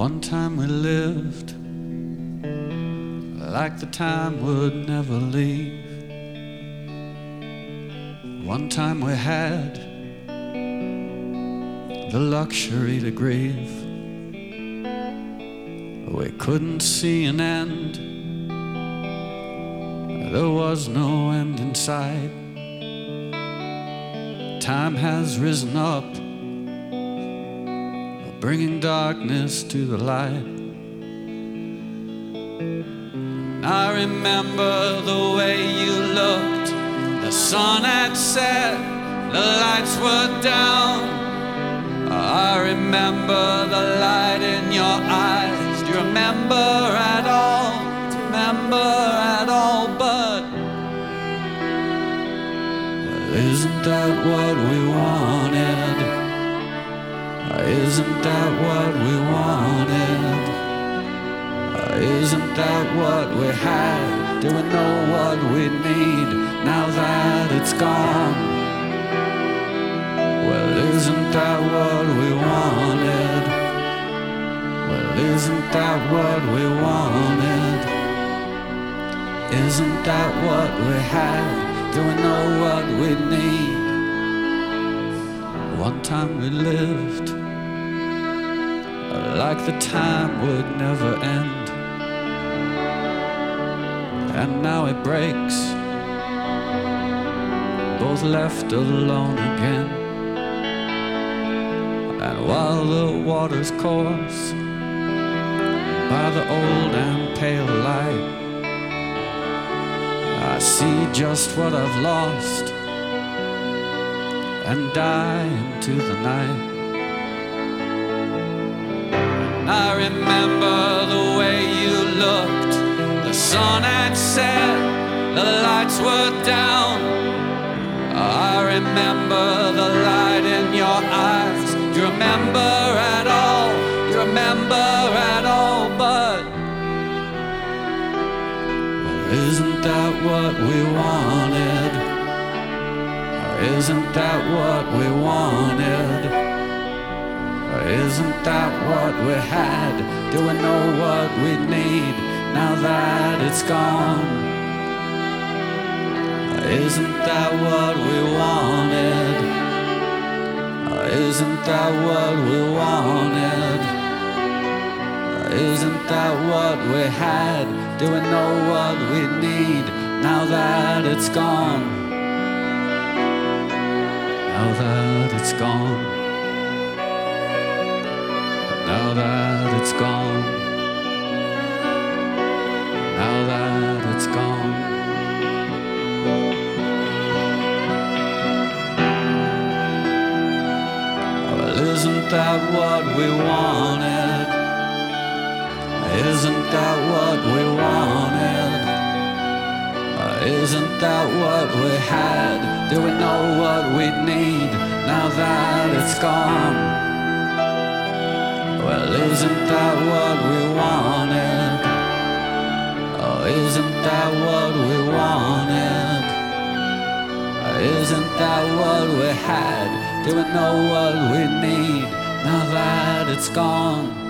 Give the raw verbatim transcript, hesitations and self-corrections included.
One time we lived like the time would never leave. One time we had the luxury to grieve. We couldn't see an end, there was no end in sight. Time has risen up, bringing darkness to the light. I remember the way you looked. The sun had set, the lights were down. I remember the light in your eyes. Do you remember at all? Do you remember at all? But well, isn't that what we wanted? Isn't that what we wanted? Isn't that what we had? Do we know what we need now that it's gone? Well, isn't that what we wanted? Well, isn't that what we wanted? Isn't that what we had? Do we know what we need? One time we lived like the time would never end, and now it breaks, both left alone again. And while the waters course by the old and pale light, I see just what I've lost and die into the night. I remember the way you looked. The sun had set, the lights were down. I remember the light in your eyes. Do you remember at all? Do you remember at all? But well, isn't that what we wanted? Isn't that what we wanted? Isn't that what we had? Do we know what we need now that it's gone? Isn't that what we wanted? Isn't that what we wanted? Isn't that what we had? Do we know what we need now that it's gone? Now that it's gone. Now that it's gone, now that it's gone. Well, isn't that what we wanted? Isn't that what we wanted? Isn't that what we had? Do we know what we need now that it's gone? Well, isn't that what we wanted? Oh, isn't that what we wanted? Isn't that what we had? Do we know what we need now that it's gone?